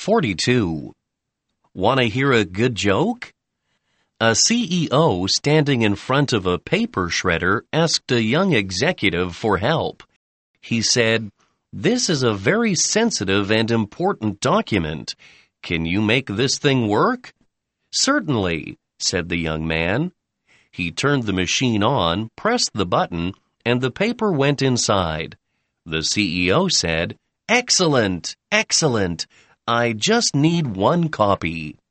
42. Want to hear a good joke? A CEO standing in front of a paper shredder asked a young executive for help. He said, "This is a very sensitive and important document. Can you make this thing work?" "Certainly," said the young man. He turned the machine on, pressed the button, and the paper went inside. The CEO said, "Excellent, excellent. I just need one copy."